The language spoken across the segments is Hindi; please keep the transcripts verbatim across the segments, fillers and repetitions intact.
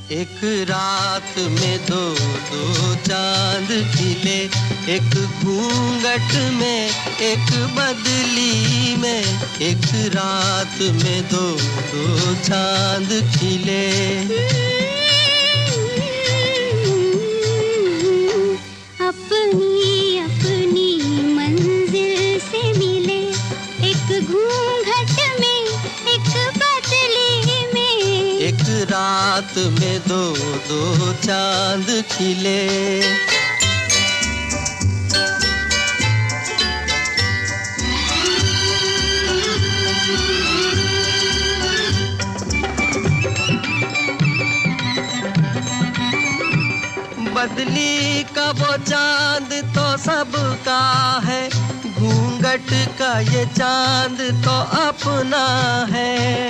एक रात में दो दो चांद खिले, एक घूंघट में एक बदली में। एक रात में दो दो चांद खिले। अपनी अपनी मंजिल से मिले, एक घूंघट में एक बदली में। एक रात में दो दो चांद खिले। बदली का वो चांद तो सबका है, घूंघट का ये चांद तो अपना है।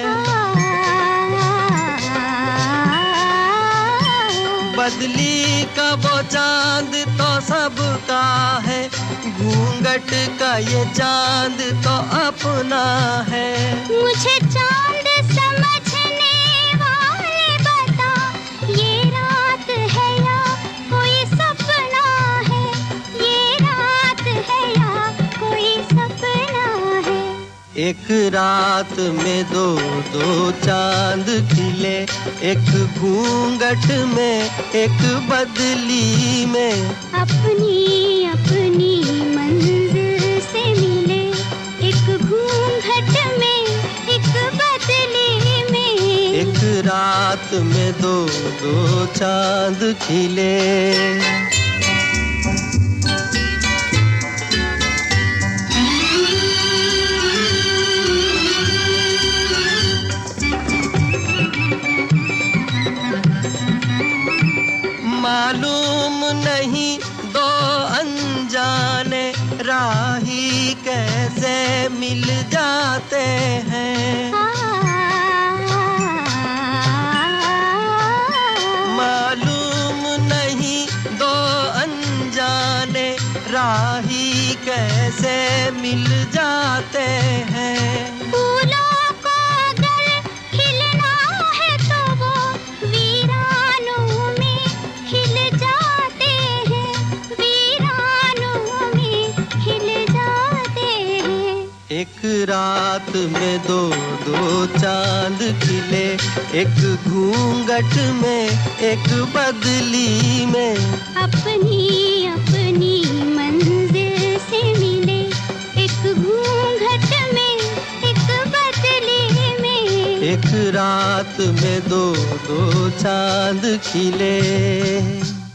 बदली का वो चांद तो सबका है, घूंघट का ये चांद तो अपना है। मुझे चांद समझने वाले बता, ये रात है या कोई सपना है? ये रात है या कोई सपना है? एक रात में दो दो चांद खिले, एक घूंघट में एक बदली में। अपनी अपनी मंजिल से मिले, एक घूंघट में एक बदली में। एक रात में दो दो चांद खिले। मालूम नहीं दो अनजाने राही कैसे मिल जाते हैं। मालूम नहीं दो अनजाने राही कैसे मिल जाते हैं। फूलों को अगर खिलना है तो वो वीरानों में खिल जाते हैं, वीरानों में खिल जाते हैं। एक रात में दो दो चांद खिले, एक घूंघट में एक बदली में। अपनी अपनी मंजिल से मिले, एक घूंघट में एक बदली में। एक रात में दो दो चांद खिले।